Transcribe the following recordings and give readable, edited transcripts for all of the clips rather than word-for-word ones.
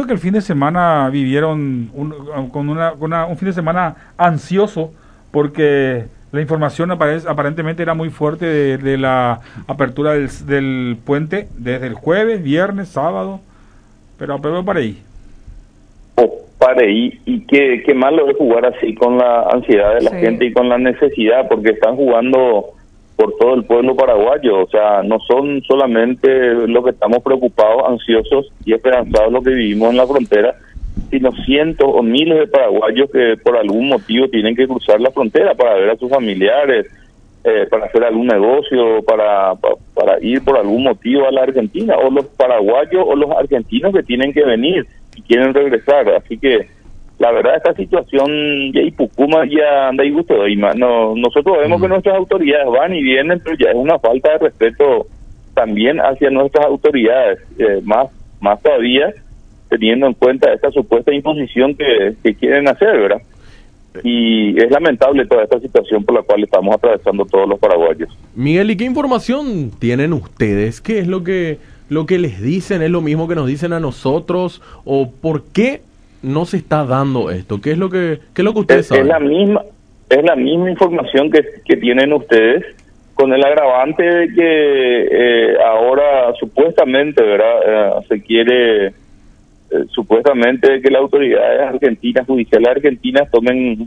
imagino que el fin de semana vivieron un fin de semana ansioso porque la información aparentemente era muy fuerte de la apertura del puente desde el jueves, viernes, sábado, pero para ahí. Para ahí, y qué malo es jugar así con la ansiedad de la gente y con la necesidad, porque están jugando por todo el pueblo paraguayo. O sea, no son solamente los que estamos preocupados, ansiosos y esperanzados los que vivimos en la frontera, sino cientos o miles de paraguayos que por algún motivo tienen que cruzar la frontera para ver a sus familiares, para hacer algún negocio, para ir por algún motivo a la Argentina, o los paraguayos o los argentinos que tienen que venir y quieren regresar. Así que la verdad, esta situación ya y Pucuma ya anda y gusto. No, nosotros vemos que nuestras autoridades van y vienen, pero ya es una falta de respeto también hacia nuestras autoridades, más todavía teniendo en cuenta esta supuesta imposición que quieren hacer, ¿verdad? Y es lamentable toda esta situación por la cual estamos atravesando todos los paraguayos. Miguel, ¿y qué información tienen ustedes? ¿Qué es lo que les dicen? ¿Es lo mismo que nos dicen a nosotros? ¿O por qué no se está dando esto? ¿Qué es lo que ustedes saben? Es la misma información que tienen ustedes, con el agravante de que ahora supuestamente, ¿verdad? Se quiere supuestamente que las autoridades argentinas, judiciales argentinas, tomen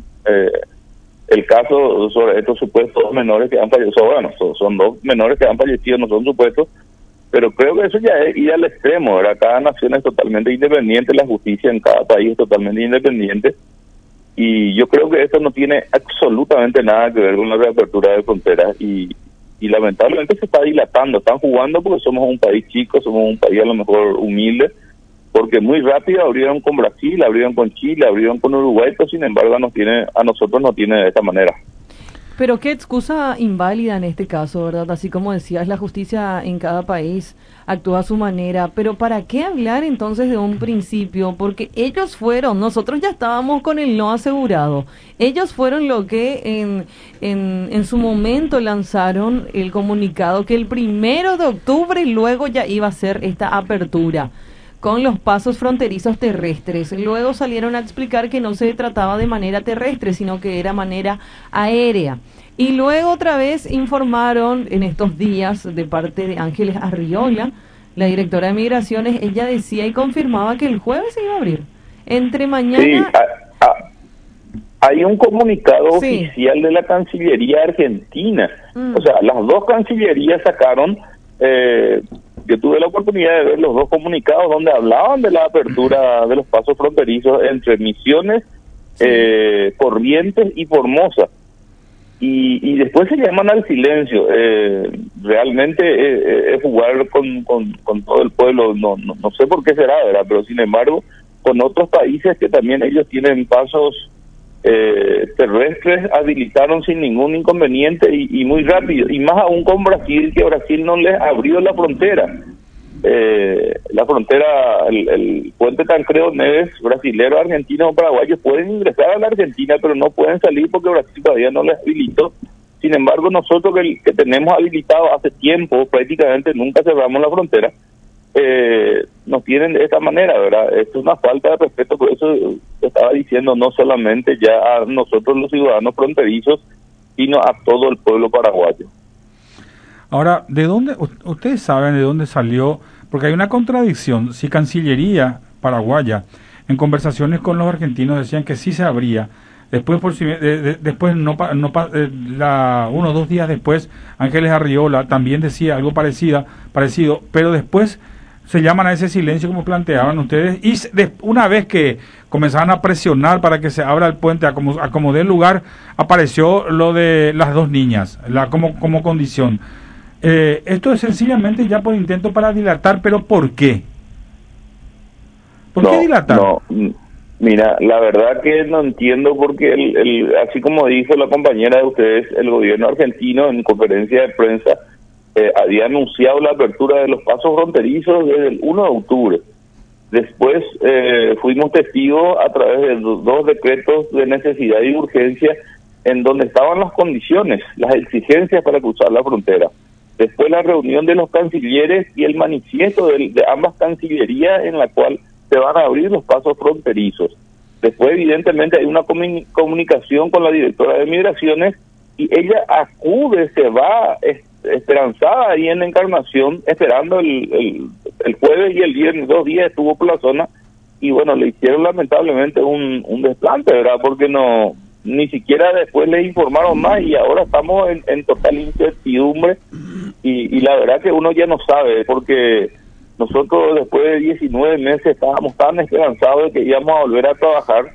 el caso sobre estos supuestos menores que han fallecido. Bueno, son dos menores que han fallecido, no son supuestos, pero creo que eso ya es ir al extremo, ¿verdad? Cada nación es totalmente independiente, la justicia en cada país es totalmente independiente, y yo creo que esto no tiene absolutamente nada que ver con la reapertura de fronteras, y lamentablemente se está dilatando. Están jugando porque somos un país chico, somos un país a lo mejor humilde, porque muy rápido abrieron con Brasil, abrieron con Chile, abrieron con Uruguay, pero sin embargo a nosotros no tiene de esta manera. Pero qué excusa inválida en este caso, ¿verdad? Así como decías, la justicia en cada país actúa a su manera, pero ¿para qué hablar entonces de un principio? Porque ellos fueron, nosotros ya estábamos con el no asegurado, ellos fueron lo que en su momento lanzaron el comunicado que el 1 de octubre luego ya iba a ser esta apertura con los pasos fronterizos terrestres. Luego salieron a explicar que no se trataba de manera terrestre, sino que era manera aérea. Y luego otra vez informaron en estos días de parte de Ángeles Arriola, la directora de Migraciones, ella decía y confirmaba que el jueves se iba a abrir. Entre mañana... Sí, hay un comunicado oficial de la Cancillería Argentina. O sea, las dos cancillerías sacaron... yo tuve la oportunidad de ver los dos comunicados donde hablaban de la apertura de los pasos fronterizos entre Misiones, Corrientes y Formosa. Y después se llaman al silencio. Realmente es jugar con todo el pueblo. No sé por qué será, ¿verdad? Pero sin embargo, con otros países que también ellos tienen pasos terrestres, habilitaron sin ningún inconveniente y muy rápido, y más aún con Brasil, que Brasil no les abrió la frontera. La frontera, el puente Tancredo Neves, brasileros, argentinos o paraguayos pueden ingresar a la Argentina, pero no pueden salir porque Brasil todavía no les habilitó. Sin embargo, nosotros que tenemos habilitado hace tiempo, prácticamente nunca cerramos la frontera, nos tienen de esta manera, ¿verdad? Esto es una falta de respeto, por eso estaba diciendo, no solamente ya a nosotros los ciudadanos fronterizos, sino a todo el pueblo paraguayo. Ahora, ¿de dónde, ustedes saben de dónde salió? Porque hay una contradicción. Si Cancillería paraguaya, en conversaciones con los argentinos, decían que sí se abría, después después uno o 2 días después, Ángeles Arriola también decía algo parecido, pero después se llaman a ese silencio como planteaban ustedes, y una vez que comenzaban a presionar para que se abra el puente a como dé lugar, apareció lo de las 2 niñas, como condición. Esto es sencillamente ya por intento para dilatar, pero ¿por qué? ¿Por qué dilatar? Mira, la verdad que no entiendo porque así como dijo la compañera de ustedes, el gobierno argentino en conferencia de prensa había anunciado la apertura de los pasos fronterizos desde el 1 de octubre. Después fuimos testigos a través de 2 decretos de necesidad y urgencia en donde estaban las condiciones, las exigencias para cruzar la frontera. Después la reunión de los cancilleres y el manifiesto de ambas cancillerías en la cual se van a abrir los pasos fronterizos. Después, evidentemente, hay una comunicación con la directora de Migraciones y ella acude, se va esperanzada ahí en la Encarnación, esperando el jueves y el viernes, 2 días estuvo por la zona, y bueno, le hicieron lamentablemente un desplante, ¿verdad? Porque ni siquiera después le informaron más, y ahora estamos en total incertidumbre, y la verdad que uno ya no sabe, porque nosotros después de 19 meses estábamos tan esperanzados de que íbamos a volver a trabajar.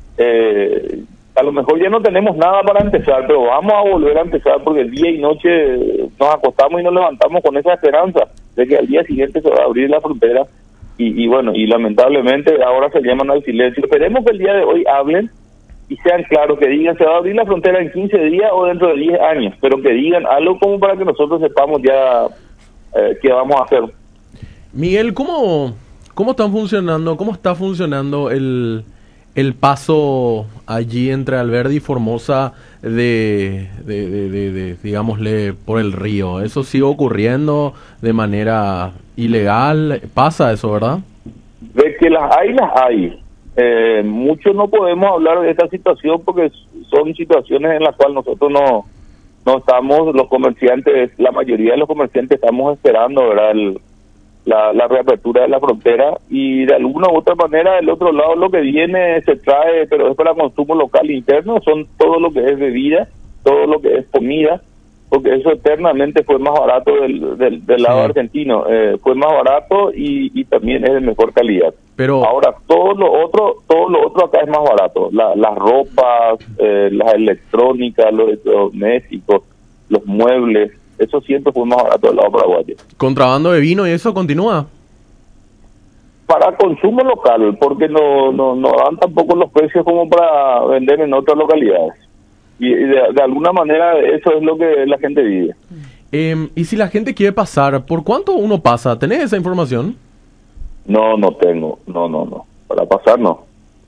A lo mejor ya no tenemos nada para empezar, pero vamos a volver a empezar, porque el día y noche nos acostamos y nos levantamos con esa esperanza de que al día siguiente se va a abrir la frontera, y bueno, y lamentablemente ahora se llaman al silencio. Esperemos que el día de hoy hablen y sean claros, que digan se va a abrir la frontera en 15 días o dentro de 10 años, pero que digan algo como para que nosotros sepamos ya qué vamos a hacer. Miguel, ¿cómo están funcionando, cómo está funcionando el paso allí entre Alberdi y Formosa de digámosle, por el río? ¿Eso sigue ocurriendo de manera ilegal? ¿Pasa eso, verdad? De que las hay. Mucho no podemos hablar de esta situación porque son situaciones en las cuales nosotros no estamos, los comerciantes, la mayoría de los comerciantes estamos esperando, ¿verdad?, la reapertura de la frontera, y de alguna u otra manera del otro lado lo que viene se trae, pero es para consumo local interno, son todo lo que es bebida, todo lo que es comida, porque eso eternamente fue más barato del lado argentino, fue más barato y también es de mejor calidad. Pero ahora todo lo otro acá es más barato, las ropas, las electrónicas, los electrodomésticos, los muebles, eso siempre fue más barato del lado paraguayo. ¿Contrabando de vino y eso continúa? Para consumo local, porque no dan tampoco los precios como para vender en otras localidades. Y de alguna manera eso es lo que la gente vive. Y si la gente quiere pasar, ¿por cuánto uno pasa? ¿Tenés esa información? No tengo. No. Para pasar, no.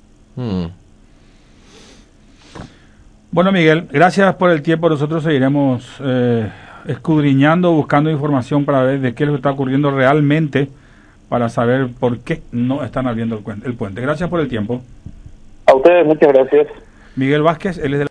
Bueno, Miguel, gracias por el tiempo. Nosotros seguiremos escudriñando, buscando información para ver de qué es lo que está ocurriendo realmente, para saber por qué no están abriendo el puente. Gracias por el tiempo. A ustedes, muchas gracias. Miguel Vázquez, él es de